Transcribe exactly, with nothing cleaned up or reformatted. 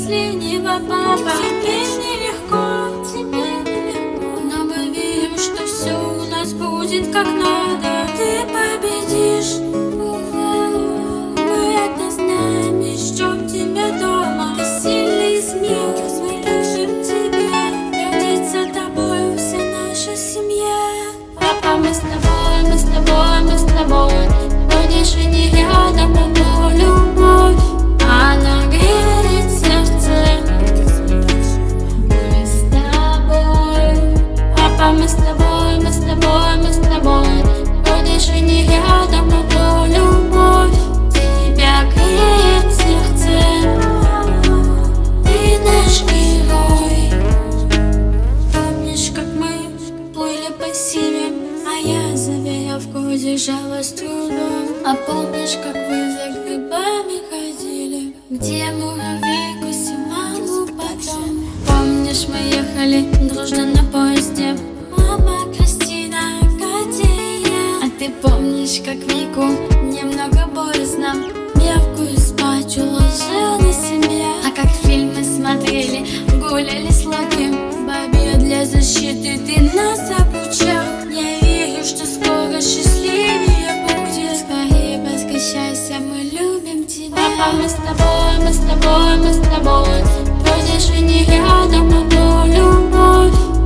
последнего, папа. Тебе нелегко, тебе нелегко, но мы верим, что все у нас будет как надо. Ты победишь, мы это знаем и ждем тебя дома. Ты сильный змей, мы любим тебя, гордится тобой вся наша семья. Папа, мы с тобой, мы с тобой, мы с тобой, будешь и не рядом, но любовь, она греет сердце. Мы с тобой, папа, мы с тобой, мы с тобой, мы с тобой, будешь и не рядом, но любовь тебя греет сердце. Ты наш герой. Помнишь, как мы плыли по Сибири, а я за веревку держалась трудом? А помнишь, как вы за грибами ходили, где муравей кусил маму потом? Помнишь, мы ехали дружно на поезде, мама, Кристина, Катя и я. А ты помнишь, как Вику немного боязно мелкую спать уложил на себя? А как фильмы смотрели, гуляли с Локи, бабе для защиты ты нас обучал. Я верю, что скоро счастливее будет. Скорее возвращайся, мы любим тебя. Папа, мы с тобой, мы с тобой, мы с тобой, будешь и не рядом, но любовь,